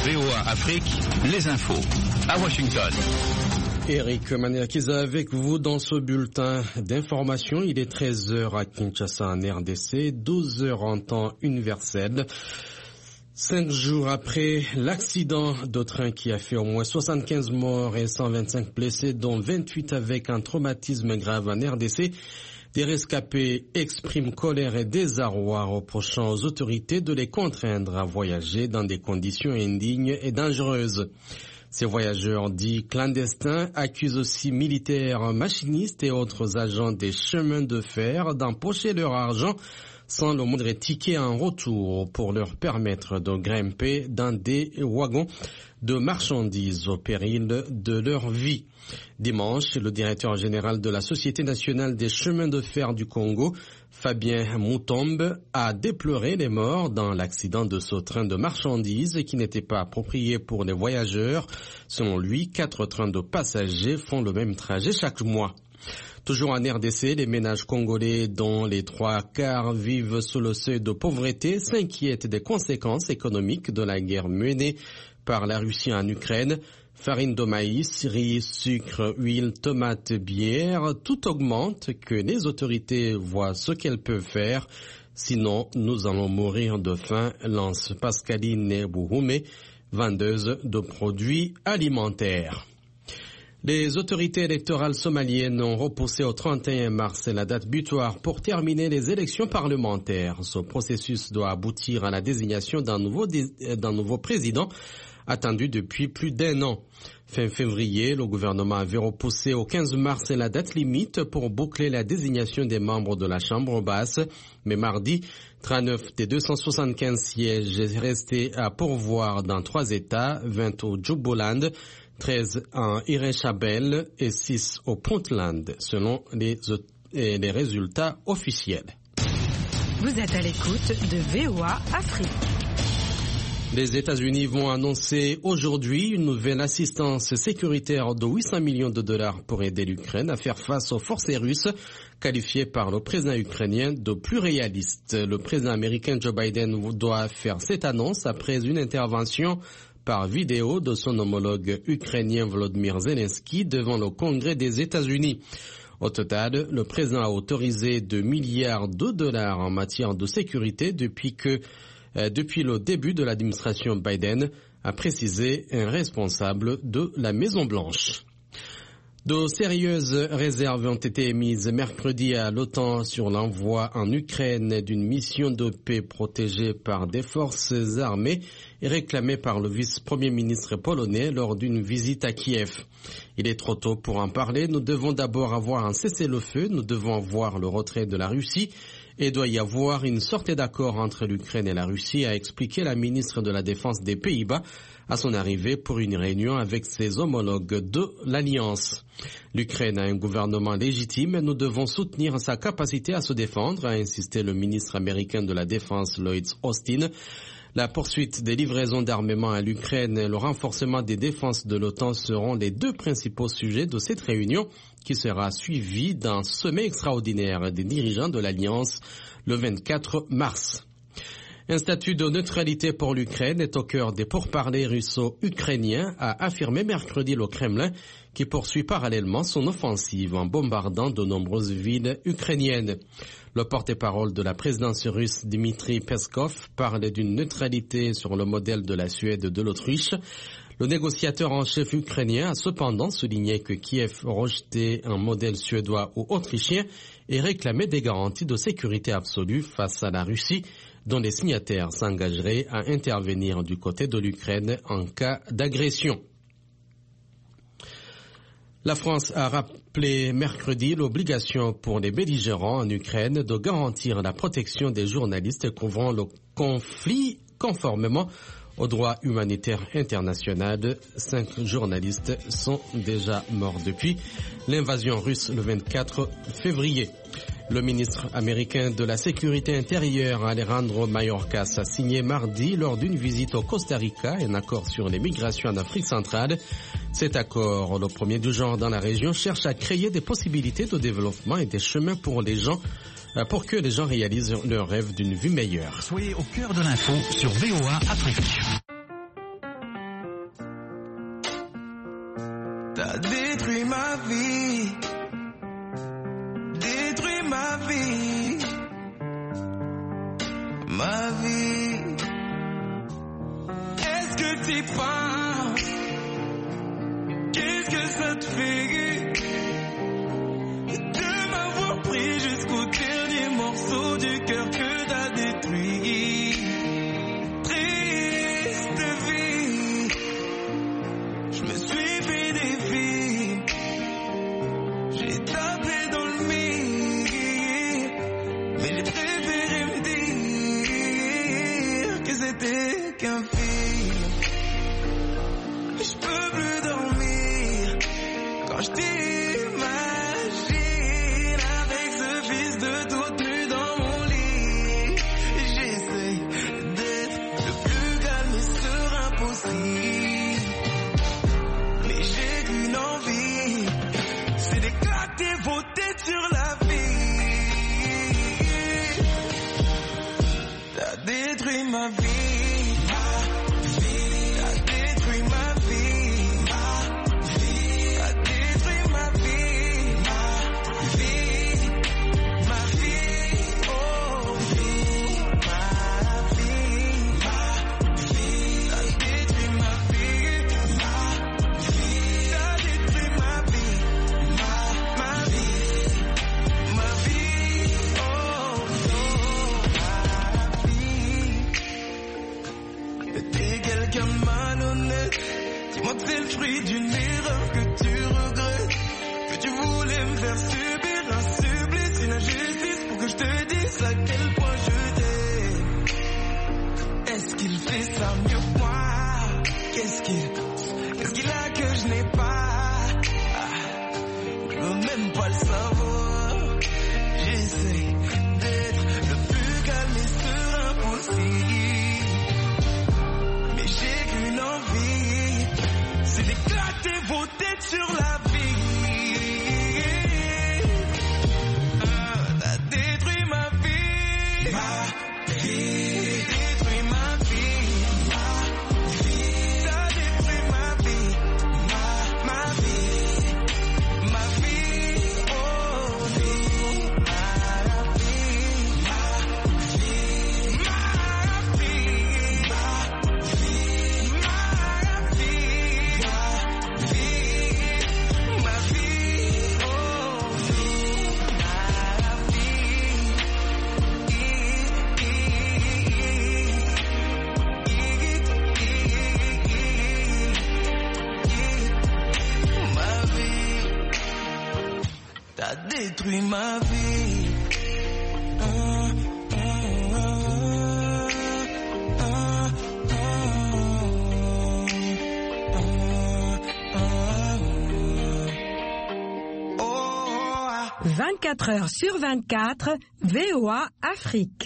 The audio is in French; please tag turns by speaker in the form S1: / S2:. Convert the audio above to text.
S1: VOA Afrique, les infos. À Washington.
S2: Eric Maniakiza avec vous dans ce bulletin d'information. Il est 13h à Kinshasa en RDC, 12h en temps universel. 5 jours après l'accident de train qui a fait au moins 75 morts et 125 blessés, dont 28 avec un traumatisme grave en RDC, des rescapés expriment colère et désarroi, reprochant aux autorités de les contraindre à voyager dans des conditions indignes et dangereuses. Ces voyageurs dits clandestins accusent aussi militaires, machinistes et autres agents des chemins de fer d'empocher leur argent sans le moindre ticket en retour pour leur permettre de grimper dans des wagons de marchandises au péril de leur vie. Dimanche, le directeur général de la Société nationale des chemins de fer du Congo, Fabien Moutombe, a déploré les morts dans l'accident de ce train de marchandises qui n'était pas approprié pour les voyageurs. Selon lui, 4 trains de passagers font le même trajet chaque mois. Toujours en RDC, les ménages congolais dont les 3/4 vivent sous le seuil de pauvreté s'inquiètent des conséquences économiques de la guerre menée par la Russie en Ukraine. Farine de maïs, riz, sucre, huile, tomates, bière, tout augmente, que les autorités voient ce qu'elles peuvent faire. Sinon, nous allons mourir de faim, lance Pascaline Bouhoumé, vendeuse de produits alimentaires. Les autorités électorales somaliennes ont repoussé au 31 mars la date butoir pour terminer les élections parlementaires. Ce processus doit aboutir à la désignation d'un nouveau président attendu depuis plus d'1 an. Fin février, le gouvernement avait repoussé au 15 mars la date limite pour boucler la désignation des membres de la Chambre basse. Mais mardi, 39 des 275 sièges restés à pourvoir dans 3 États, 20 au Jubaland, 13 en Irrechabel et 6 au Puntland, selon les résultats officiels.
S3: Vous êtes à l'écoute de VOA Afrique.
S2: Les États-Unis vont annoncer aujourd'hui une nouvelle assistance sécuritaire de 800 millions de dollars pour aider l'Ukraine à faire face aux forces russes, qualifiées par le président ukrainien de plus réalistes. Le président américain Joe Biden doit faire cette annonce après une intervention par vidéo de son homologue ukrainien Volodymyr Zelensky devant le Congrès des États-Unis. Au total, le président a autorisé 2 milliards de dollars en matière de sécurité depuis le début de l'administration Biden, a précisé un responsable de la Maison-Blanche. De sérieuses réserves ont été émises mercredi à l'OTAN sur l'envoi en Ukraine d'une mission de paix protégée par des forces armées et réclamée par le vice-premier ministre polonais lors d'une visite à Kiev. Il est trop tôt pour en parler. Nous devons d'abord avoir un cessez-le-feu. Nous devons avoir le retrait de la Russie. Et doit y avoir une sorte d'accord entre l'Ukraine et la Russie, a expliqué la ministre de la Défense des Pays-Bas à son arrivée pour une réunion avec ses homologues de l'Alliance. L'Ukraine a un gouvernement légitime et nous devons soutenir sa capacité à se défendre, a insisté le ministre américain de la Défense Lloyd Austin. La poursuite des livraisons d'armement à l'Ukraine et le renforcement des défenses de l'OTAN seront les 2 principaux sujets de cette réunion qui sera suivie d'un sommet extraordinaire des dirigeants de l'Alliance le 24 mars. Un statut de neutralité pour l'Ukraine est au cœur des pourparlers russo-ukrainiens, a affirmé mercredi le Kremlin, qui poursuit parallèlement son offensive en bombardant de nombreuses villes ukrainiennes. Le porte-parole de la présidence russe, Dmitry Peskov, parle d'une neutralité sur le modèle de la Suède et de l'Autriche. Le négociateur en chef ukrainien a cependant souligné que Kiev rejetait un modèle suédois ou autrichien et réclamait des garanties de sécurité absolue face à la Russie, dont les signataires s'engageraient à intervenir du côté de l'Ukraine en cas d'agression. La France a rappelé mercredi l'obligation pour les belligérants en Ukraine de garantir la protection des journalistes couvrant le conflit conformément au droit humanitaire international. 5 journalistes sont déjà morts depuis l'invasion russe le 24 février. Le ministre américain de la Sécurité intérieure, Alejandro Mayorkas, a signé mardi lors d'une visite au Costa Rica un accord sur les migrations en Afrique centrale. Cet accord, le premier du genre dans la région, cherche à créer des possibilités de développement et des chemins pour que les gens réalisent leur rêve d'une vie meilleure.
S1: Soyez au cœur de l'info sur VOA Afrique.
S4: ma vie. Est-ce que t'y penses? Qu'est-ce que ça te fait de m'avoir pris jusqu'au dernier morceau du cœur que t'as détruit? Triste vie, je me suis fait des filles, j'ai tapé dans le mire, mais j'ai préféré me dire que c'était qu'un film. Je peux plus dormir quand je t'imagine avec ce fils de toute nue dans mon lit. J'essaie d'être le plus calme et serein possible, mais j'ai qu'une envie, c'est d'éclater vos têtes sur la vie. T'as détruit ma vie. Dis-moi que c'est le fruit d'une erreur que tu regrettes, que tu voulais me faire subir un supplice, une injustice pour que je te dise à quel point je t'aime. Est-ce qu'il fait ça mieux que moi? Qu'est-ce qu'il a que je n'ai pas? Je veux même pas le savoir. J'essaie d'être le plus calme et serein possible, mais j'ai qu'une envie, c'est d'éclater vos têtes sur la vie. T'as détruit ma vie. Ma vie. Détruit ma vie. Ma vie. T'as détruit ma vie. Ma vie. Ma vie. Oh vie. Ma vie. Ma vie. Ma vie. Ma vie. T'as détruit ma vie. Oh.
S3: 24 heures sur 24, VOA Afrique.